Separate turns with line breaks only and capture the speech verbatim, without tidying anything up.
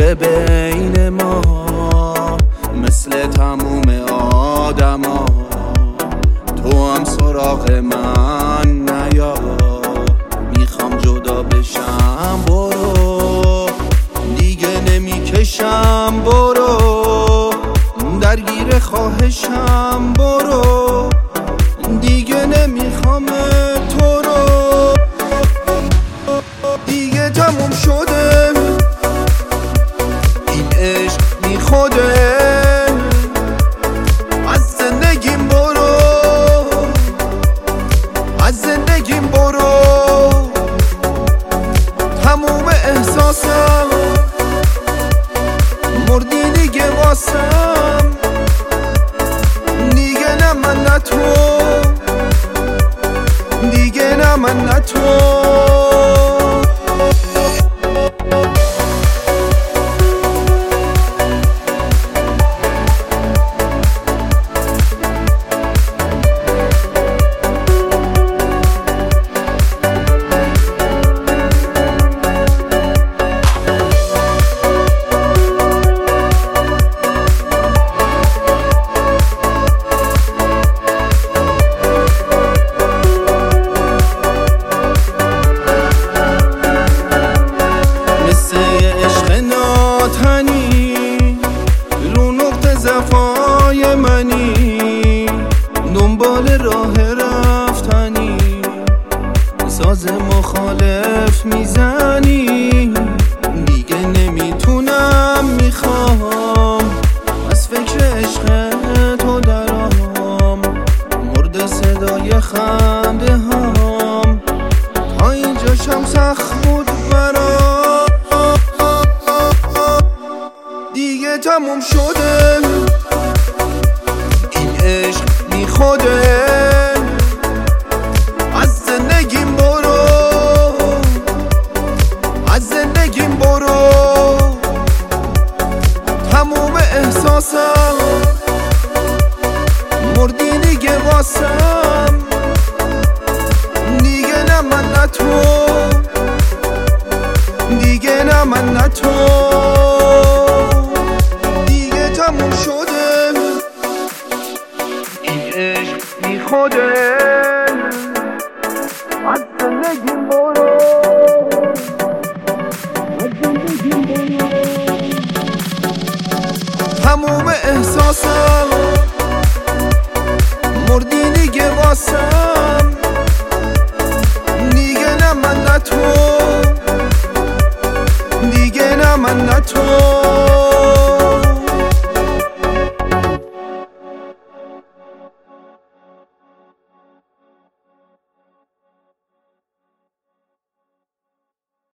شده بین ما مثل تموم آدما. تو هم سراغ من نیا، میخوام جدا بشم، برو دیگه نمیکشم، برو درگیر خواهشم، برو دیگه نمیخوام تو رو. دیگه تموم شده این عشق بی خوده، از زندگیم برو، از زندگیم برو. تموم احساسم مردی دیگه واسم، دیگه نه من نه تو، دیگه نه من نه تو. رو نقطه زفای منی، دنبال راه رفتنی، ساز مخالف میزنی. دیگه نمیتونم، میخوام از فکر عشق تو درام، مرد صدای خنده هام. تا اینجاشم سخت بود برام، دیگه تموم شده این عشق بی خوده. از زندگیم برو، از زندگیم برو. تموم احساسم مردی دیگه واسم، دیگه نه من نه تو، دیگه نه من نه تو. تموم شده این عشق بی خوده، از زندگیم برو، از زندگیم برو. تموم احساسم مردی دیگه واسم، دیگه نه من نه تو، دیگه نه من نه تو.